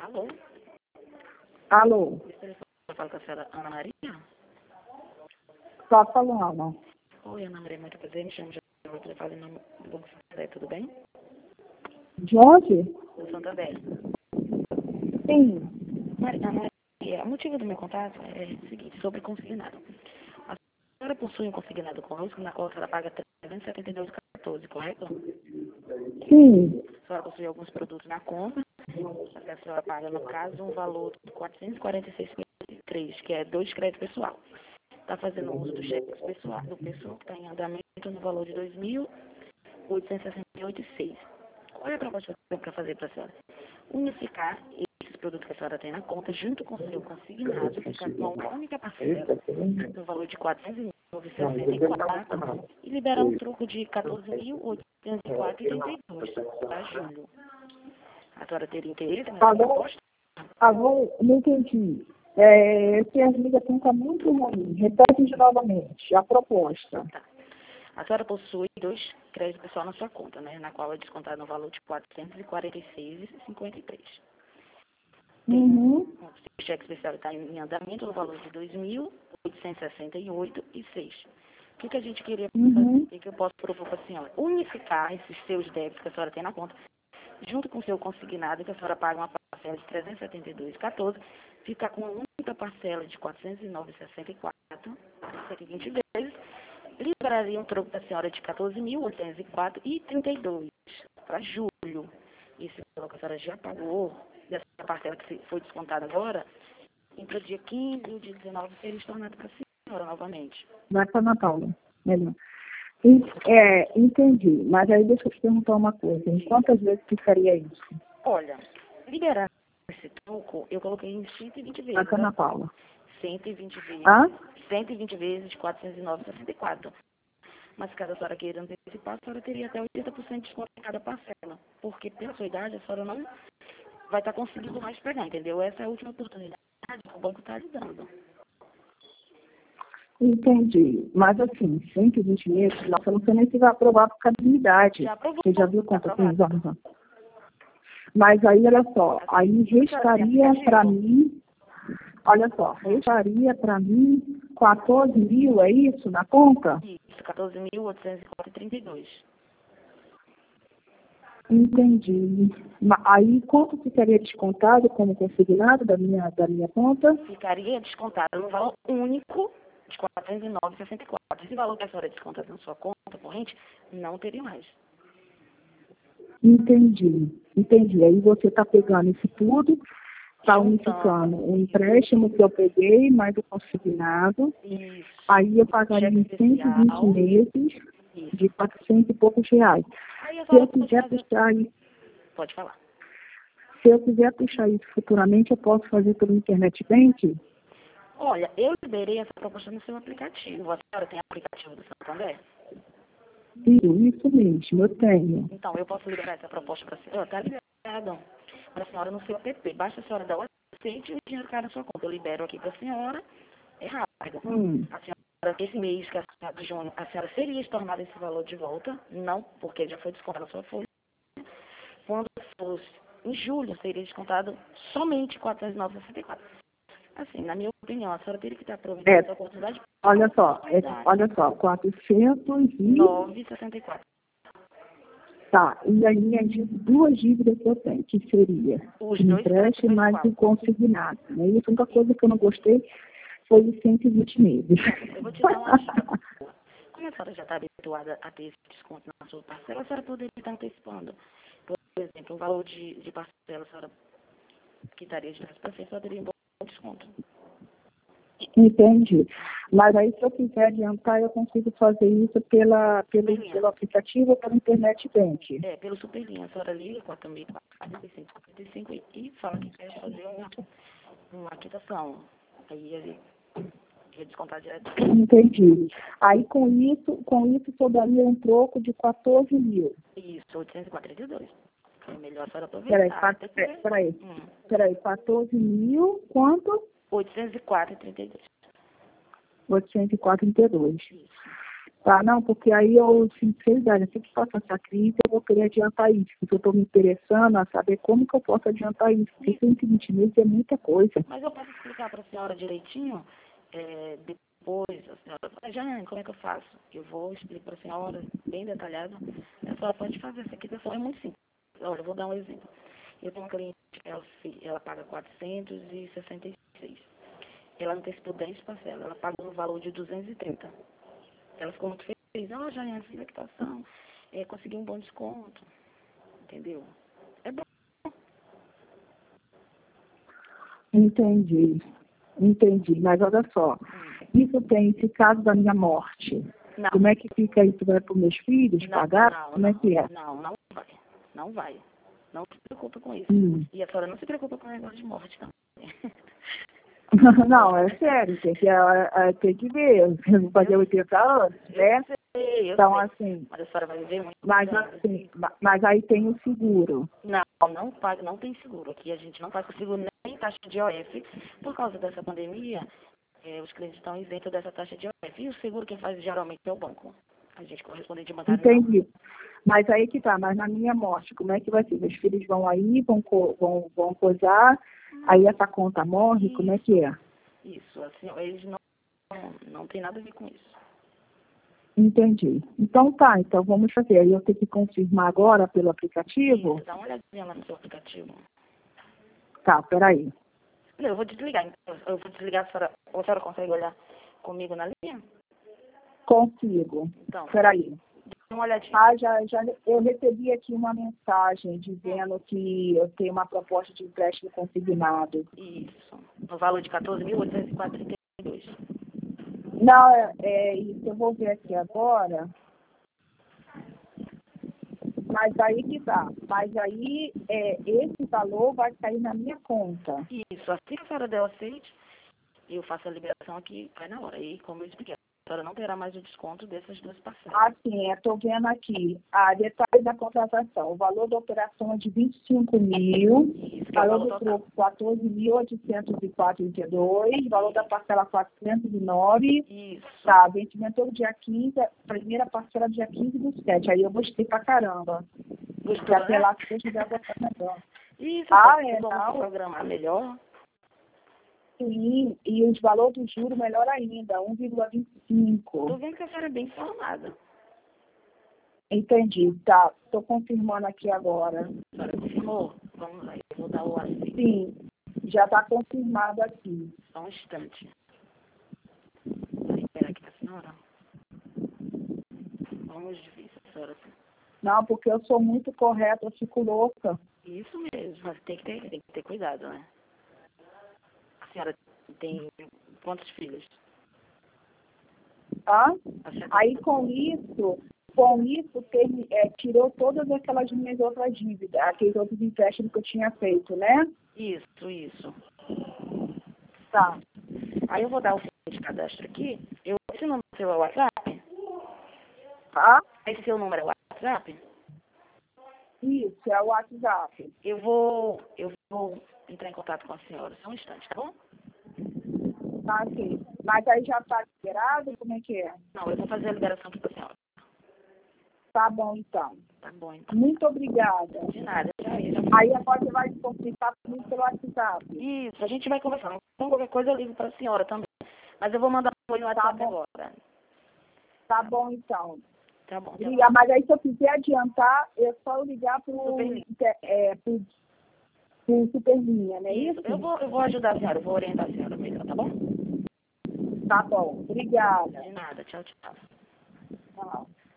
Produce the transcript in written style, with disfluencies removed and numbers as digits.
Alô? Alô? Eu falo com a senhora Ana Maria? Só falando. Oi, Ana Maria, muito prazer. Me chamo de eu falo em nome do Banco Santander, tudo bem? De onde? Do Santander. Sim. Ana Maria, o motivo do meu contato é o seguinte, sobre consignado. A senhora possui um consignado conosco, na qual a senhora paga R$ 372,14, correto? Sim. A senhora possui alguns produtos na conta, a senhora paga, no caso, um valor de R$ 446,53, que é 2 créditos pessoal. Está fazendo uso do cheque pessoal, do pessoal que está em andamento no valor de R$ 2.868,06. Qual é a proposta para fazer para a senhora? Unificar esses produtos que a senhora tem na conta junto com o seu consignado, ficar com uma única parcela no valor de R$ 409,64 e liberar um troco de R$ 14.804,32 para julho. A senhora teria interesse nessa proposta? Agora, não entendi. Que as ligações estão muito ruins. Repete de novamente a proposta. Tá. A senhora possui 2 créditos pessoal na sua conta, né? Na qual é descontado no valor de R$ 446,53. Uhum. O cheque especial está em andamento no valor de R$ 2.868,06. O que a gente queria fazer? O que eu posso propor para a senhora? Unificar esses seus débitos que a senhora tem na conta, junto com o seu consignado, que a senhora paga uma parcela de R$ 372,14, ficar com uma única parcela de R$ 409,64, 120 vezes, liberaria um troco da senhora de R$ 14.804,32 para julho. Esse valor que a senhora já pagou, dessa parcela que foi descontada agora, e para o dia 15 ou dia 19 seria estornado para a senhora novamente. Vai para Ana Paula. Melhor. Entendi. Mas aí deixa eu te perguntar uma coisa. Em quantas vezes ficaria isso? Olha, liberar esse troco, eu coloquei em 120 vezes. Vai para Ana Paula. 120 vezes. Hã? 120 vezes de 409,64. Mas caso a senhora queira antecipar, a senhora teria até 80% de desconto em cada parcela. Porque pela sua idade, a senhora não vai estar conseguindo mais pegar, entendeu? Essa é a última oportunidade que o banco está lhe dando. Entendi. Mas assim, 120 meses, nossa, não sei nem se vai aprovar por causa da idade. Já aprovou. Você já viu quanto tem os anos? Mas aí, olha só, aí restaria para mim, olha só, restaria para mim 14 mil, é isso, na conta? Isso, 14.804,32. Entendi. Aí, quanto ficaria descontado como consignado da minha conta? Ficaria descontado no valor único de R$ 409,64. Esse valor que a senhora desconta na sua conta corrente, não teria mais. Entendi. Aí você está pegando isso tudo, está unificando o empréstimo que eu peguei, mais o consignado. Isso. Aí eu pagaria em 120 meses de 400 e poucos reais. Se eu quiser puxar isso, pode falar. Se eu quiser puxar isso futuramente, eu posso fazer pelo Internet Bank? Olha, eu liberei essa proposta no seu aplicativo. A senhora tem aplicativo do Santander? Isso mesmo, eu tenho. Então, eu posso liberar essa proposta para a senhora? Está liberado para a senhora no seu app. Basta a senhora dar o aceite e o dinheiro cai na sua conta. Eu libero aqui para a senhora. É rápido. A senhora, esse mês que a senhora de junho, a senhora seria estornada esse valor de volta? Não, porque já foi descontado a sua folha. Quando fosse em julho, seria descontado somente R$ 409,64. Assim, na minha opinião, a senhora teria que estar aproveitando essa oportunidade. Olha só, 409,64. Tá, e aí duas dívidas que eu tenho, que seria o empréstimo mais o consignado. Né? E a única coisa que eu não gostei foi os 120 meses. Eu vou te dar uma dica. Como a senhora já está habituada a ter esse desconto na sua parcela, a senhora poderia estar antecipando. Por exemplo, o valor de parcela, a senhora quitaria de 10%, a senhora teria um bom desconto. Entendi. Mas aí, se eu quiser adiantar, eu consigo fazer isso pelo aplicativo ou pela Internet Bank? Pelo Superlinha. A senhora liga 4.455 e fala que quer fazer uma quitação. Aí ele vai descontar direto. Entendi. Aí, com isso sobraria um troco de 14 mil. Isso, 842. É melhor a senhora aproveitar. Peraí, 14 mil, quanto? 804,32. 804,32. Tá, não, porque aí eu, sinceridade, assim que passa essa crise, eu vou querer adiantar isso, porque eu estou me interessando a saber como que eu posso adiantar isso, porque 120 meses é muita coisa. Mas eu posso explicar para a senhora direitinho, depois, a senhora fala, Jane, como é que eu faço? Eu vou explicar para a senhora, bem detalhado, a senhora pode fazer essa quitação, é muito simples. Olha, eu vou dar um exemplo. Eu tenho uma cliente que ela paga 466. Ela antecipou 10 parcelas, ela pagou no valor de 230. Ela ficou muito feliz. Ó, Jane, fiz a quitação, consegui um bom desconto, entendeu? É bom. Entendi, mas olha só, isso tem esse caso da minha morte. Não. Como é que fica isso? Vai para os meus filhos pagar? Como é que é? Não vai. Não vai. Não se preocupa com isso. E a senhora não se preocupa com o negócio de morte, não. Não, é sério, tem que ver. Eu vou fazer 80 anos, né? Então, assim. Mas a senhora vai viver muito. Mas aí tem o seguro. Não paga, não tem seguro. Aqui a gente não paga seguro nem taxa de OF. Por causa dessa pandemia, os clientes estão isentos dessa taxa de OF. E o seguro quem faz geralmente é o banco. A gente correspondente de bancário. Entendi. Mas aí que tá, mas na minha morte, como é que vai ser? Meus filhos vão aí, vão coisar, aí essa conta morre, como é que é? Isso, assim, eles não tem nada a ver com isso. Entendi. Então tá, então vamos fazer. Aí eu tenho que confirmar agora pelo aplicativo? Isso, dá uma olhadinha lá no seu aplicativo. Tá, peraí. Eu vou desligar, então. Eu vou desligar, a senhora consegue olhar comigo na linha? Consigo. Então, peraí. Dá uma olhadinha. Eu recebi aqui uma mensagem dizendo que eu tenho uma proposta de empréstimo consignado. Isso. No valor de 14.804,32. Não, isso. Eu vou ver aqui agora. Mas aí que tá. Mas aí esse valor vai cair na minha conta. Isso. Assim que a senhora der o aceite, eu faço a liberação aqui, vai na hora. E como eu expliquei, a senhora não terá mais o desconto dessas duas parcelas. Ah, sim, estou vendo aqui. Detalhe da contratação. O valor da operação é de 25 mil. Isso, Valor do troco, 14.804,32. Valor da parcela, 409. Isso. Tá, vencimento do dia 15, primeira parcela dia 15 do 7. Aí eu gostei pra caramba. Gostou, Já né? lá que você estiver gostando melhor. Isso, vamos não programar melhor. Sim, e os valores do juro melhor ainda, 1,25. Tô vendo que a senhora é bem informada. Entendi, tá. Estou confirmando aqui agora. A senhora confirmou? Vamos lá, eu vou dar o aceite. Sim, já está confirmado aqui. Só um instante. Vou esperar aqui a senhora. Vamos ver se a senhora... Não, porque eu sou muito correta, eu fico louca. Isso mesmo, mas tem que ter cuidado, né? A senhora tem quantos filhos? Aí com isso tirou todas aquelas minhas outras dívidas, aqueles outros empréstimos que eu tinha feito, né? Isso. Tá. Aí eu vou dar o seu de cadastro aqui. Esse número seu é o WhatsApp? Esse seu número é o WhatsApp? Isso, é o WhatsApp. Eu vou entrar em contato com a senhora. Só um instante, tá bom? Tá, sim. Mas aí já está liberado? Como é que é? Não, eu vou fazer a liberação aqui para a senhora. Tá bom, então. Tá bom, então. Muito obrigada. De nada. Aí agora você vai se comunicar comigo pelo WhatsApp. Isso, a gente vai conversando. Então, qualquer coisa eu ligo para a senhora também. Mas eu vou mandar um no WhatsApp agora. Tá bom, então. Tá bom. Mas aí se eu quiser adiantar, é só ligar pro Superlinha, né? Isso. Eu vou ajudar a senhora, eu vou orientar a senhora melhor, tá bom? Tá bom. Obrigada. De nada. Tchau, tchau. Tchau.